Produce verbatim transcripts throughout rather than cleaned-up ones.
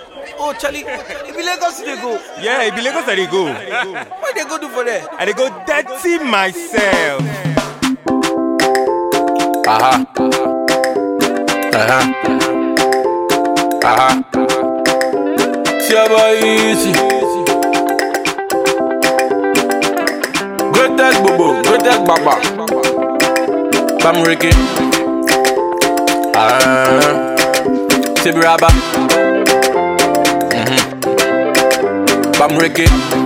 Oh, Charlie, if you Lagos, they go. Yeah, it be Lagos that they go. What they go do for there? And they go dirty myself. Aha. Aha. Aha. It's your boy Easy. Greatest Bobo, greatest Baba. Bam Ricky. Ah. Tibraba. Mhm. Bam Ricky.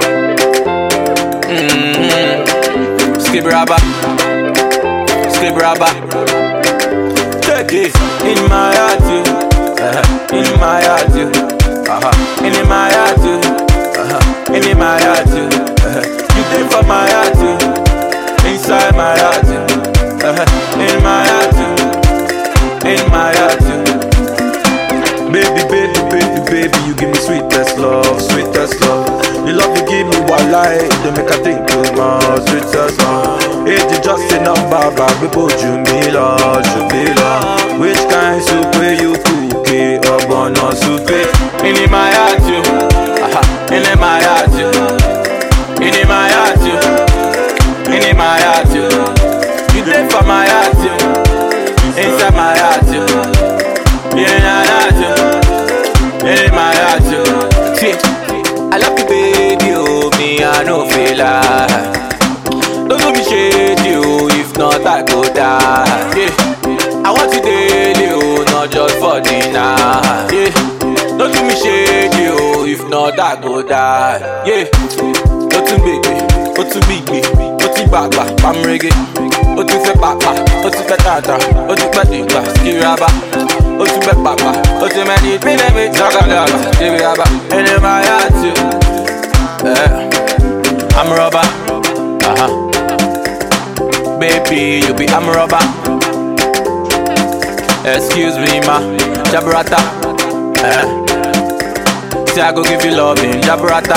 Mhm. Skibraba. Skibraba. Take it in my heart, you. Uh-huh. In my heart, you. Uh-huh. In my heart, you. Uh-huh. In my heart, you. Uh-huh. You take for my heart, you. Inside my heart, you. Uh-huh. In my heart, you. In my heart, you. Baby, baby, baby, baby, you give me sweetest love, sweetest love. The love you give me while I they make I think too much, sweetest love. It is just a number, but people you me love, you me love. Which kind soup will you cook it up on a soup? In my heart, you, uh-huh. In my heart, you, in my heart, you, in my heart, you. You take for my heart, you, inside my heart, you, in my heart, you, in my heart, you. See, I love you, baby, oh me, I no feel like. Don't do me shady, oh, if not I go die. Yeah, I want you daily, oh, not just for dinner. Yeah, don't do me shady, oh, if not I go die. Yeah, go to baby, go to big baby, go to baba, bam reggae, go to fe papa, go to fe tata, go to fe dinga, skiraba, go to fe papa, go to me di me me zagalaga, skiraba, in my heart, yeah, I'm a rubber, uh huh. Baby, you be I'm a rubber. Excuse me, ma, Jabrata. Eh. Say I go give you loving, Jabrata.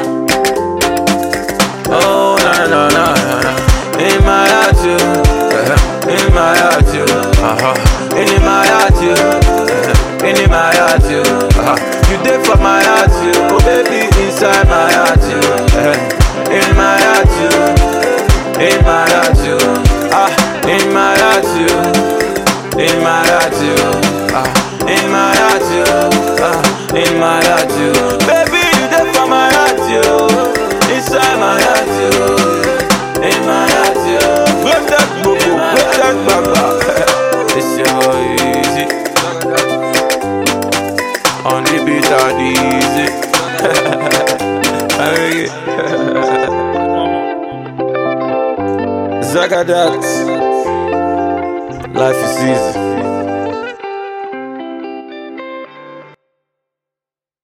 Oh, no, no, no, no, no. In my heart, you. Uh-huh. In my heart, you. Uh-huh. In my heart, you. Uh-huh. In my heart, you. Uh-huh. You did for my heart, you. Oh, baby, inside my heart, you. Uh-huh. In my heart, you. In my heart, you, ah, in my heart, you, in my heart, you, ah, in my heart, you, ah, in my heart, you. Baby, you there for my heart, you, inside my heart, you, in my heart, you. Break that bobo, break that baba. It's your boy Easy. On the beat and easy. Zagadat, life is easy.